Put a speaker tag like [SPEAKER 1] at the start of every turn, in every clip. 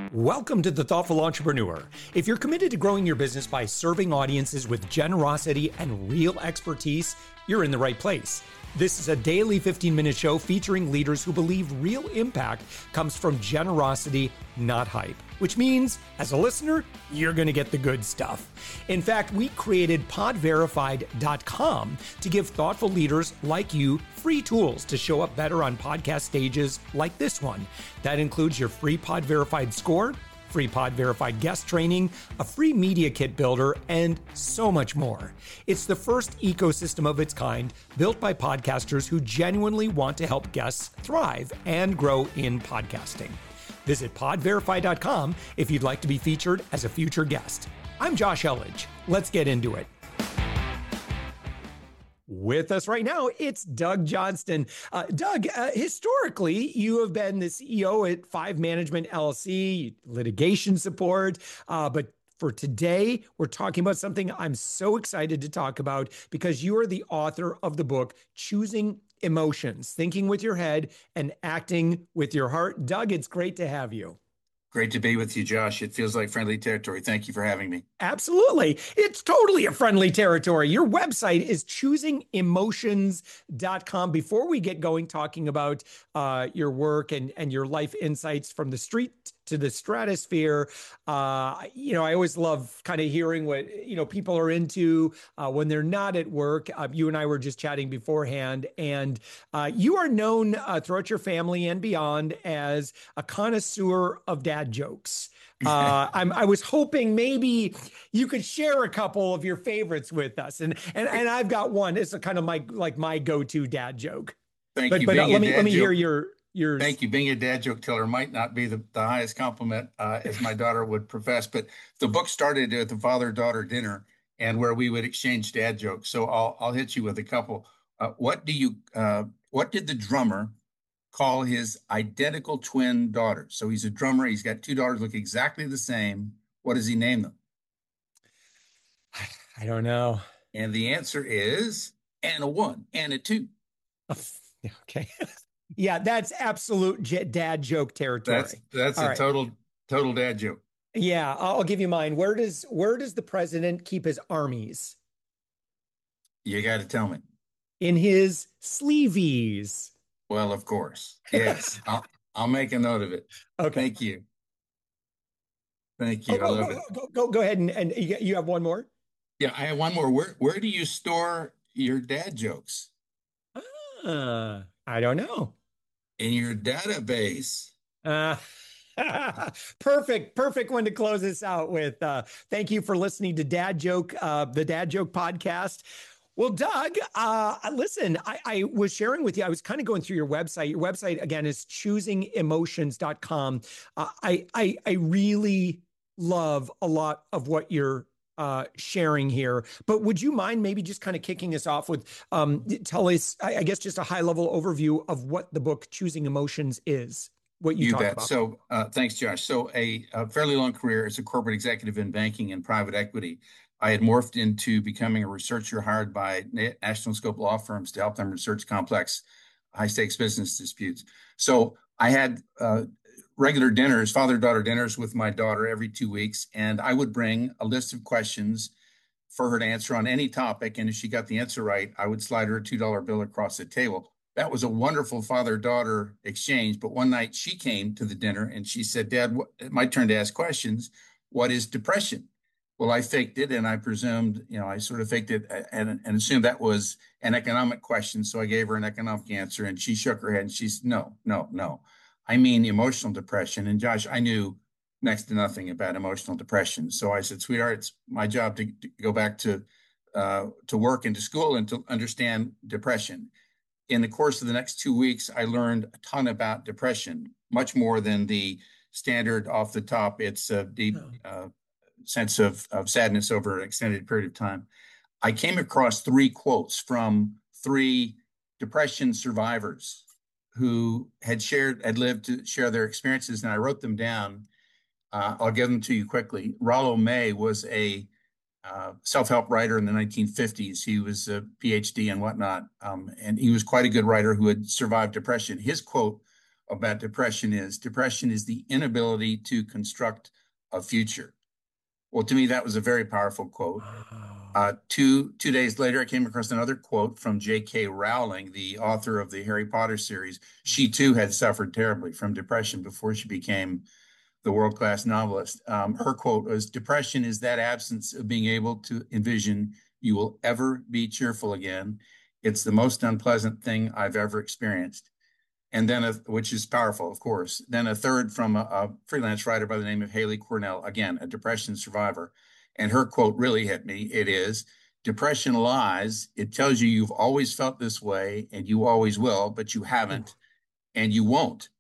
[SPEAKER 1] Welcome to The Thoughtful Entrepreneur. If you're committed to growing your business by serving audiences with generosity and real expertise, you're in the right place. This is a daily 15-minute show featuring leaders who believe real impact comes from generosity, not hype. Which means, as a listener, you're going to get the good stuff. In fact, we created podverified.com to give thoughtful leaders like you free tools to show up better on podcast stages like this one. That includes your free Pod Verified score, free Pod Verified guest training, a free media kit builder, and so much more. It's the first ecosystem of its kind built by podcasters who genuinely want to help guests thrive and grow in podcasting. Visit podverify.com if you'd like to be featured as a future guest. I'm Josh Elledge. Let's get into it. With us right now, it's Doug Johnston. Doug, historically, you have been the CEO at Five Management LLC, litigation support, but for today, we're talking about something I'm so excited to talk about because you are the author of the book, Choosing Emotions, Thinking with Your Head and Acting with Your Heart. Doug, it's great to have you.
[SPEAKER 2] Great to be with you, Josh. It feels like friendly territory. Thank you for having me.
[SPEAKER 1] Absolutely. It's totally a friendly territory. Your website is choosingemotions.com. Before we get going talking about your work and your life insights from the street to the stratosphere, I always love kind of hearing what, people are into when they're not at work. You and I were just chatting beforehand, and you are known throughout your family and beyond as a connoisseur of dad jokes. I was hoping maybe you could share a couple of your favorites with us, and I've got one. It's a kind of my go-to dad joke.
[SPEAKER 2] Thank you.
[SPEAKER 1] But let me hear yours.
[SPEAKER 2] Thank you. Being a dad joke teller might not be the highest compliment, as my daughter would profess, but the book started at the father-daughter dinner and where we would exchange dad jokes. So I'll hit you with a couple. What did the drummer call his identical twin daughters? So he's a drummer. He's got two daughters look exactly the same. What does he name them?
[SPEAKER 1] I don't know.
[SPEAKER 2] And the answer is Anna 1, Anna 2.
[SPEAKER 1] Okay. Yeah, that's absolute dad joke territory.
[SPEAKER 2] That's a total dad joke.
[SPEAKER 1] Yeah, I'll give you mine. Where does the president keep his armies?
[SPEAKER 2] You got to tell me.
[SPEAKER 1] In his sleeveys.
[SPEAKER 2] Well, of course. Yes. I'll make a note of it.
[SPEAKER 1] Okay.
[SPEAKER 2] Thank you. Thank you. I love it.
[SPEAKER 1] Go ahead and you have one more?
[SPEAKER 2] Yeah, I have one more. Where do you store your dad jokes?
[SPEAKER 1] I don't know.
[SPEAKER 2] In your database.
[SPEAKER 1] Perfect one to close this out with. Thank you for listening to Dad Joke, the Dad Joke podcast. Well, Doug, listen, I was sharing with you, I was kind of going through your website. Your website, again, is choosingemotions.com. I really love a lot of what you're sharing here, but would you mind maybe just kind of kicking us off with, tell us, I guess, just a high level overview of what the book Choosing Emotions is, what you talk about.
[SPEAKER 2] So thanks, Josh. So a fairly long career as a corporate executive in banking and private equity. I had morphed into becoming a researcher hired by national scope law firms to help them research complex, high stakes business disputes. So I had regular dinners, father-daughter dinners with my daughter every 2 weeks. And I would bring a list of questions for her to answer on any topic. And if she got the answer right, I would slide her a $2 bill across the table. That was a wonderful father-daughter exchange. But one night she came to the dinner and she said, Dad, my turn to ask questions. What is depression? Well, I faked it, and I presumed, I sort of faked it and assumed that was an economic question. So I gave her an economic answer, and she shook her head, and she said, no. I mean emotional depression. And Josh, I knew next to nothing about emotional depression. So I said, sweetheart, it's my job to go back to work and to school and to understand depression. In the course of the next 2 weeks, I learned a ton about depression, much more than the standard off the top. It's a deep sense of sadness over an extended period of time. I came across 3 quotes from 3 depression survivors who had lived to share their experiences, and I wrote them down. I'll give them to you quickly. Rollo May was a self-help writer in the 1950s. He was a PhD and whatnot, and he was quite a good writer who had survived depression. His quote about depression is the inability to construct a future. Well, to me, that was a very powerful quote.
[SPEAKER 1] Wow.
[SPEAKER 2] Two days later, I came across another quote from J.K. Rowling, the author of the Harry Potter series. She too had suffered terribly from depression before she became the world-class novelist. Her quote was, "Depression is that absence of being able to envision you will ever be cheerful again. It's the most unpleasant thing I've ever experienced." And then, which is powerful, of course. Then a third from a freelance writer by the name of Haley Cornell, again, a depression survivor. And her quote really hit me. It is, "Depression lies. It tells you you've always felt this way and you always will, but you
[SPEAKER 1] Ooh.
[SPEAKER 2] haven't and you won't."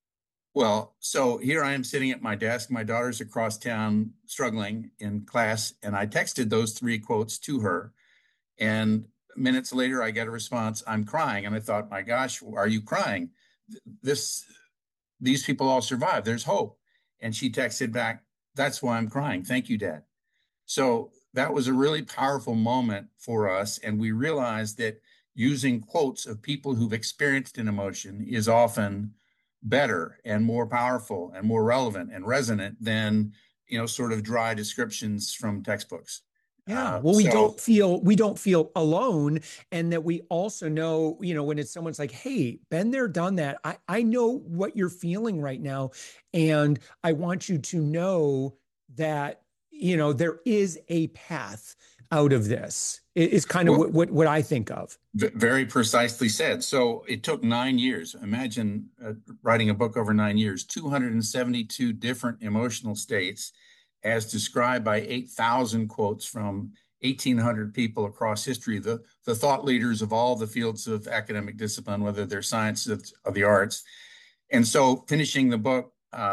[SPEAKER 2] Well, so here I am sitting at my desk. My daughter's across town struggling in class, and I texted those three quotes to her. And minutes later, I get a response, "I'm crying." And I thought, my gosh, are you crying? This, these people all survived. There's hope. And she texted back, "That's why I'm crying. Thank you, Dad." So that was a really powerful moment for us. And we realized that using quotes of people who've experienced an emotion is often better and more powerful and more relevant and resonant than, sort of dry descriptions from textbooks.
[SPEAKER 1] Yeah. Well,
[SPEAKER 2] So
[SPEAKER 1] we don't feel alone. And that we also know, when it's someone's like, hey, been there, done that. I know what you're feeling right now. And I want you to know that, there is a path out of this. Is kind of
[SPEAKER 2] well,
[SPEAKER 1] what I think of.
[SPEAKER 2] very precisely said. So it took 9 years. Imagine writing a book over 9 years, 272 different emotional states, as described by 8,000 quotes from 1,800 people across history, the thought leaders of all the fields of academic discipline, whether they're sciences or the arts. And so finishing the book,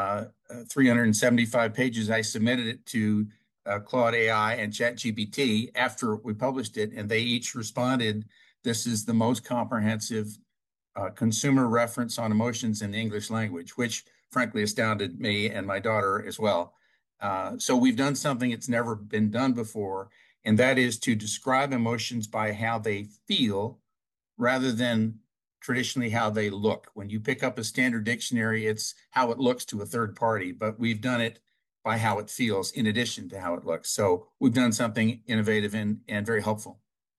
[SPEAKER 2] 375 pages, I submitted it to Claude AI and ChatGPT after we published it, and they each responded, "This is the most comprehensive consumer reference on emotions in the English language," which frankly astounded me and my daughter as well. So we've done something that's never been done before, and that is to describe emotions by how they feel rather than traditionally how they look. When you pick up a standard dictionary, it's how it looks to a third party, but we've done it by how it feels in addition to how it looks. So we've done something innovative and very helpful.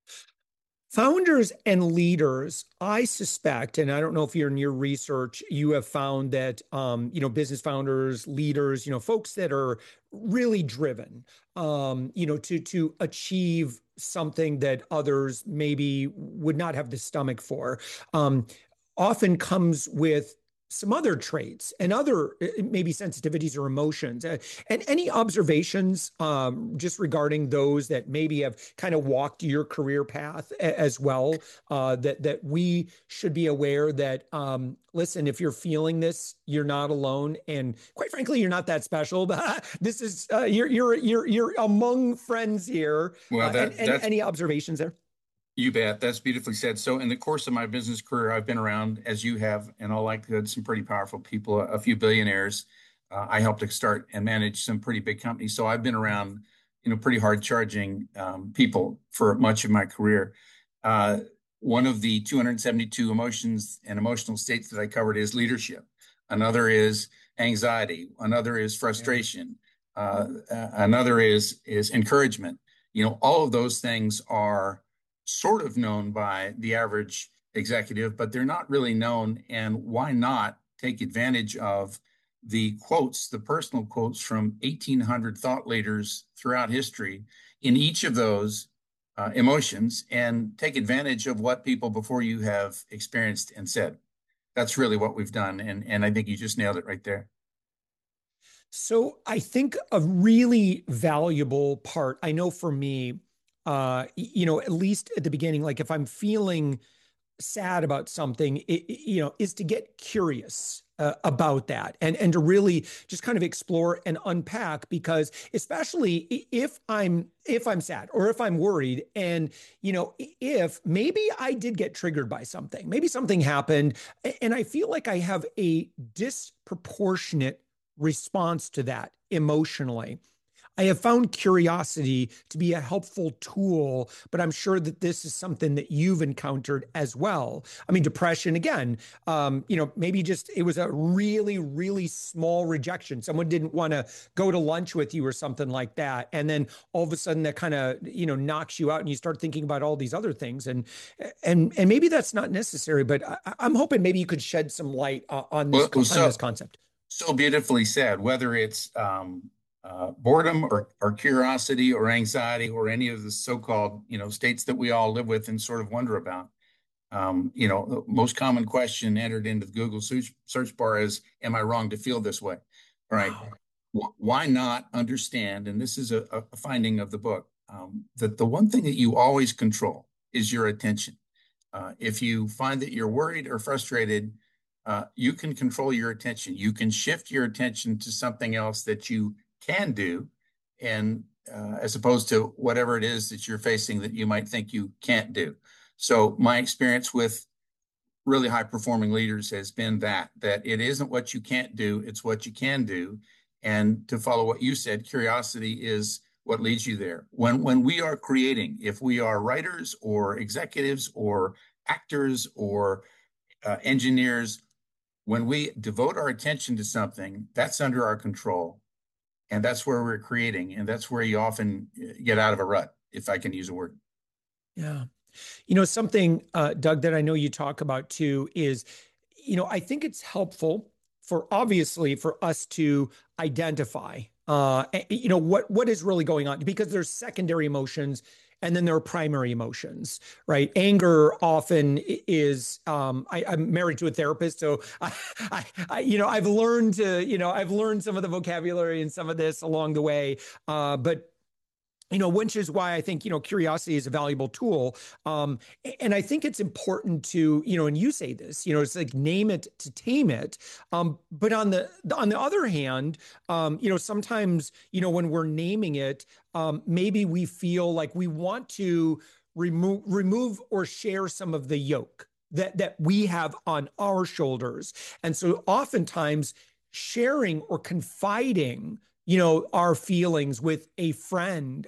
[SPEAKER 1] Founders and leaders, I suspect, and I don't know if you're in your research, you have found that business founders, leaders, folks that are really driven, to achieve something that others maybe would not have the stomach for, often comes with some other traits and other maybe sensitivities or emotions. And any observations just regarding those that maybe have kind of walked your career path as well, that we should be aware that, listen, if you're feeling this, you're not alone, and quite frankly, you're not that special. But this is you're among friends here.
[SPEAKER 2] Well,
[SPEAKER 1] And
[SPEAKER 2] that's
[SPEAKER 1] any observations there?
[SPEAKER 2] You bet. That's beautifully said. So, in the course of my business career, I've been around, as you have, in all likelihood, some pretty powerful people, a few billionaires. I helped to start and manage some pretty big companies. So, I've been around, pretty hard charging people for much of my career. One of the 272 emotions and emotional states that I covered is leadership. Another is anxiety. Another is frustration. Another is encouragement. All of those things are sort of known by the average executive, but they're not really known. And why not take advantage of the quotes, the personal quotes from 1,800 thought leaders throughout history in each of those emotions, and take advantage of what people before you have experienced and said. That's really what we've done. And I think you just nailed it right there.
[SPEAKER 1] So I think a really valuable part, I know for me, at least at the beginning, like if I'm feeling sad about something, is to get curious about that, and to really just kind of explore and unpack, because especially if I'm sad or if I'm worried, and if maybe I did get triggered by something, maybe something happened, and I feel like I have a disproportionate response to that emotionally. I have found curiosity to be a helpful tool, but I'm sure that this is something that you've encountered as well. I mean, depression, again, maybe just it was a really, really small rejection. Someone didn't want to go to lunch with you or something like that. And then all of a sudden that kind of, knocks you out and you start thinking about all these other things. And maybe that's not necessary, but I'm hoping maybe you could shed some light on this,
[SPEAKER 2] Well,
[SPEAKER 1] on this concept.
[SPEAKER 2] so beautifully said. Whether it's boredom or curiosity or anxiety or any of the so-called, states that we all live with and sort of wonder about. The most common question entered into the Google search bar is, "Am I wrong to feel this way?" Right?
[SPEAKER 1] Wow.
[SPEAKER 2] Why not understand? And this is a finding of the book, that the one thing that you always control is your attention. If you find that you're worried or frustrated, you can control your attention. You can shift your attention to something else that you can do, and as opposed to whatever it is that you're facing that you might think you can't do. So my experience with really high performing leaders has been that it isn't what you can't do, it's what you can do. And to follow what you said, curiosity is what leads you there. When we are creating, if we are writers or executives or actors or engineers, when we devote our attention to something, that's under our control. And that's where we're creating. And that's where you often get out of a rut, if I can use a word.
[SPEAKER 1] Yeah. Something, Doug, that I know you talk about too is, I think it's helpful obviously for us to identify, what is really going on, because there's secondary emotions and then there are primary emotions, right? Anger often is, I'm married to a therapist, so I've learned some of the vocabulary and some of this along the way, but which is why I think, curiosity is a valuable tool. And I think it's important to, and you say this, it's like name it to tame it. But on the other hand, sometimes, when we're naming it, maybe we feel like we want to remove or share some of the yoke that we have on our shoulders. And so oftentimes sharing or confiding our feelings with a friend,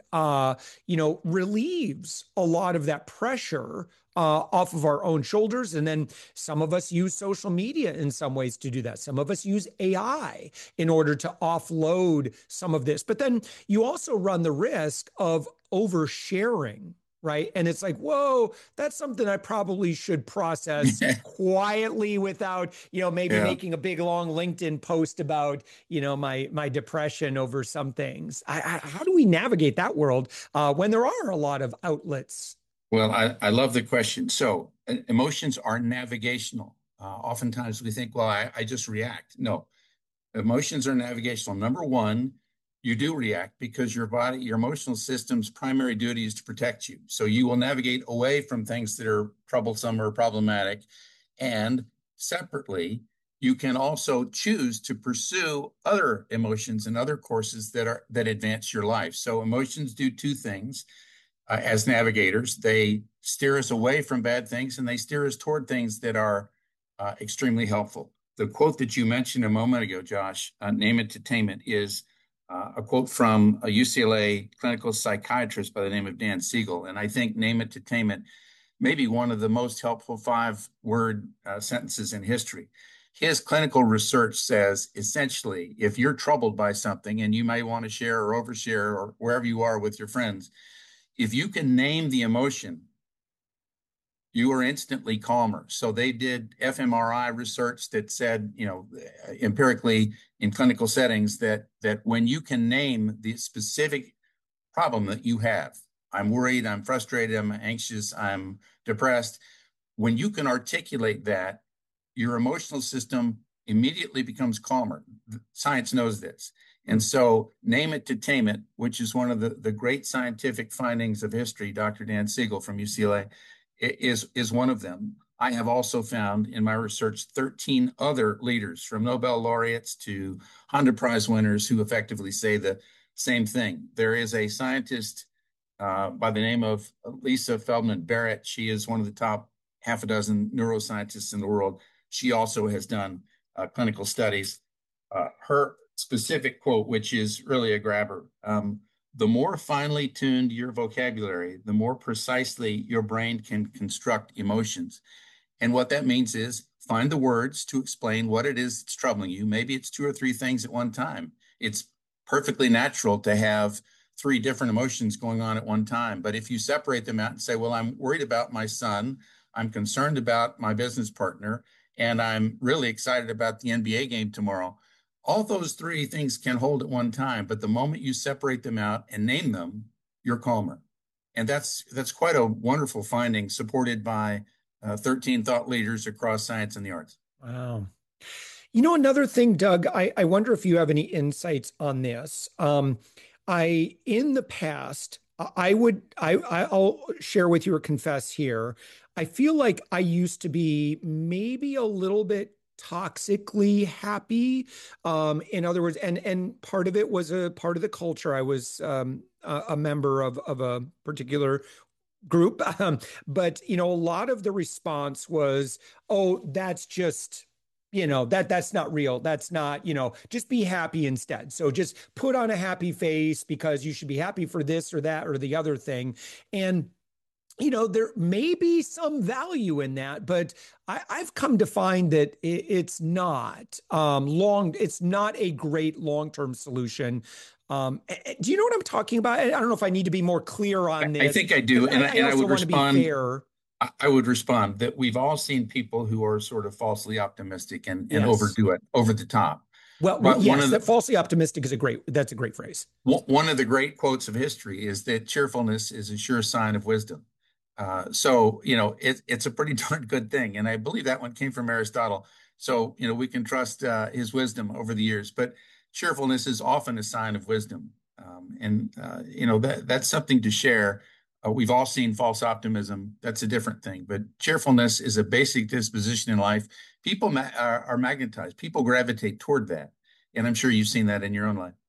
[SPEAKER 1] relieves a lot of that pressure off of our own shoulders. And then some of us use social media in some ways to do that. Some of us use AI in order to offload some of this. But then you also run the risk of oversharing, right? And it's like, whoa, that's something I probably should process quietly without, maybe
[SPEAKER 2] Yeah.
[SPEAKER 1] making a big long LinkedIn post about, my depression over some things. How do we navigate that world when there are a lot of outlets?
[SPEAKER 2] Well, I love the question. So emotions are navigational. Oftentimes we think, well, I just react. No, emotions are navigational. Number one, you do react because your body, your emotional system's primary duty is to protect you. So you will navigate away from things that are troublesome or problematic. And separately, you can also choose to pursue other emotions and other courses that advance your life. So emotions do two things. As navigators, they steer us away from bad things and they steer us toward things that are extremely helpful. The quote that you mentioned a moment ago, Josh, name it to tame it, is a quote from a UCLA clinical psychiatrist by the name of Dan Siegel. And I think name it to tame it may be one of the most helpful 5-word sentences in history. His clinical research says, essentially, if you're troubled by something and you may want to share or overshare or wherever you are with your friends, if you can name the emotion, you are instantly calmer. So they did fMRI research that said, empirically in clinical settings that when you can name the specific problem that you have, I'm worried, I'm frustrated, I'm anxious, I'm depressed. When you can articulate that, your emotional system immediately becomes calmer. Science knows this. And so name it to tame it, which is one of the great scientific findings of history, Dr. Dan Siegel from UCLA, is one of them. I have also found in my research 13 other leaders, from Nobel laureates to Honda Prize winners, who effectively say the same thing. There is a scientist by the name of Lisa Feldman Barrett. She is one of the top half a dozen neuroscientists in the world. She also has done clinical studies. Her specific quote, which is really a grabber. The more finely tuned your vocabulary, the more precisely your brain can construct emotions. And what that means is find the words to explain what it is that's troubling you. Maybe it's two or three things at one time. It's perfectly natural to have three different emotions going on at one time. But if you separate them out and say, well, I'm worried about my son, I'm concerned about my business partner, and I'm really excited about the NBA game tomorrow. All those three things can hold at one time, but the moment you separate them out and name them, you're calmer. And that's quite a wonderful finding, supported by 13 thought leaders across science and the arts.
[SPEAKER 1] Wow. You know, another thing, Doug, I wonder if you have any insights on this. In the past, I'll share with you or confess here. I feel like I used to be maybe a little bit toxically happy. In other words, and part of it was a part of the culture. I was a member of a particular group. But a lot of the response was, oh, that's just, that's not real. That's not, just be happy instead. So just put on a happy face because you should be happy for this or that or the other thing. And there may be some value in that, but I've come to find that it's not it's not a great long-term solution. Do you know what I'm talking about? I don't know if I need to be more clear on this.
[SPEAKER 2] I think I do. And I would respond.
[SPEAKER 1] Fair.
[SPEAKER 2] I would respond that we've all seen people who are sort of falsely optimistic and
[SPEAKER 1] Yes.
[SPEAKER 2] overdo it over the top.
[SPEAKER 1] Well, yes, that falsely optimistic is that's a great phrase.
[SPEAKER 2] One of the great quotes of history is that cheerfulness is a sure sign of wisdom. So, it's a pretty darn good thing. And I believe that one came from Aristotle. So, we can trust his wisdom over the years. But cheerfulness is often a sign of wisdom. That's something to share. We've all seen false optimism. That's a different thing. But cheerfulness is a basic disposition in life. People are magnetized. People gravitate toward that. And I'm sure you've seen that in your own life.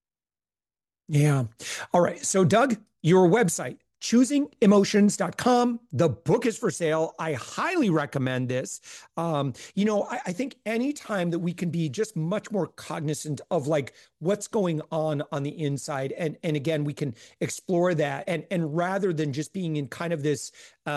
[SPEAKER 1] Yeah. All right. So, Doug, your website, ChoosingEmotions.com. The book is for sale. I highly recommend this. I think anytime that we can be just much more cognizant of like what's going on the inside, and again, we can explore that, and rather than just being in kind of this,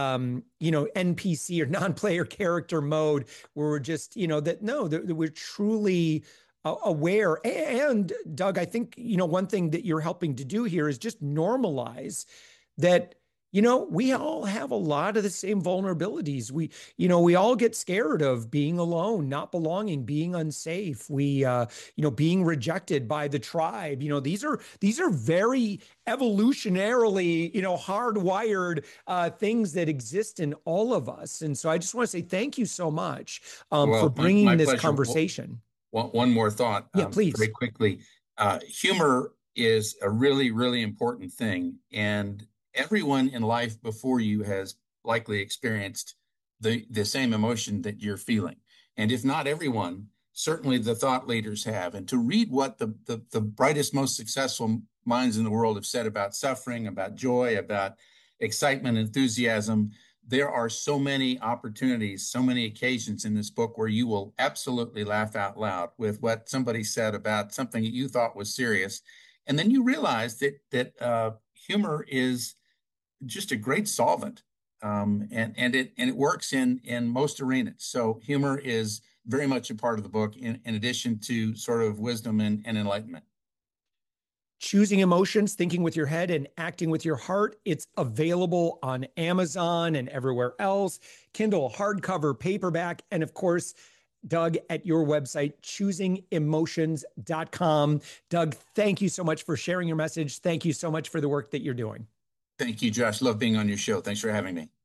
[SPEAKER 1] NPC or non-player character mode where we're just, that we're truly aware. And Doug, I think, one thing that you're helping to do here is just normalize that, we all have a lot of the same vulnerabilities. We all get scared of being alone, not belonging, being unsafe. We, being rejected by the tribe. These are very evolutionarily, hardwired things that exist in all of us. And so I just want to say thank you so much for bringing my this pleasure. Conversation.
[SPEAKER 2] One more thought.
[SPEAKER 1] Yeah, please.
[SPEAKER 2] Very quickly. Humor is a really, really important thing. And everyone in life before you has likely experienced the same emotion that you're feeling. And if not everyone, certainly the thought leaders have. And to read what the brightest, most successful minds in the world have said about suffering, about joy, about excitement, enthusiasm, there are so many opportunities, so many occasions in this book where you will absolutely laugh out loud with what somebody said about something that you thought was serious. And then you realize that humor is just a great solvent, and it works in most arenas. So humor is very much a part of the book, in addition to sort of wisdom and enlightenment.
[SPEAKER 1] Choosing Emotions, Thinking with Your Head and Acting with Your Heart. It's available on Amazon and everywhere else. Kindle, hardcover, paperback, and of course, Doug, at your website, ChoosingEmotions.com. Doug, thank you so much for sharing your message. Thank you so much for the work that you're doing.
[SPEAKER 2] Thank you, Josh. Love being on your show. Thanks for having me.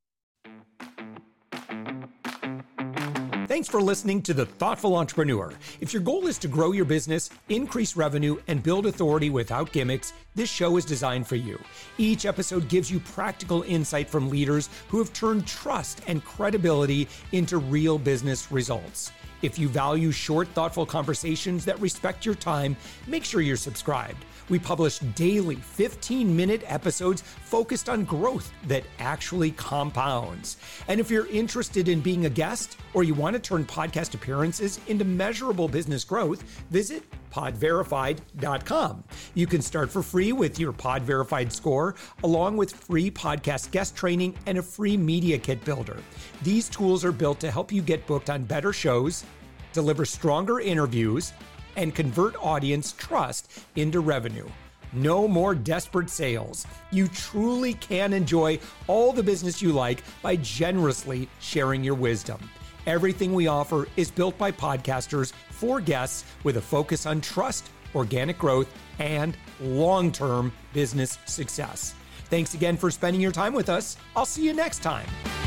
[SPEAKER 1] Thanks for listening to The Thoughtful Entrepreneur. If your goal is to grow your business, increase revenue, and build authority without gimmicks, this show is designed for you. Each episode gives you practical insight from leaders who have turned trust and credibility into real business results. If you value short, thoughtful conversations that respect your time, make sure you're subscribed. We publish daily 15-minute episodes focused on growth that actually compounds. And if you're interested in being a guest or you want to turn podcast appearances into measurable business growth, visit podverified.com. You can start for free with your PodVerified score, along with free podcast guest training and a free media kit builder. These tools are built to help you get booked on better shows, deliver stronger interviews, and convert audience trust into revenue. No more desperate sales. You truly can enjoy all the business you like by generously sharing your wisdom. Everything we offer is built by podcasters for guests with a focus on trust, organic growth, and long-term business success. Thanks again for spending your time with us. I'll see you next time.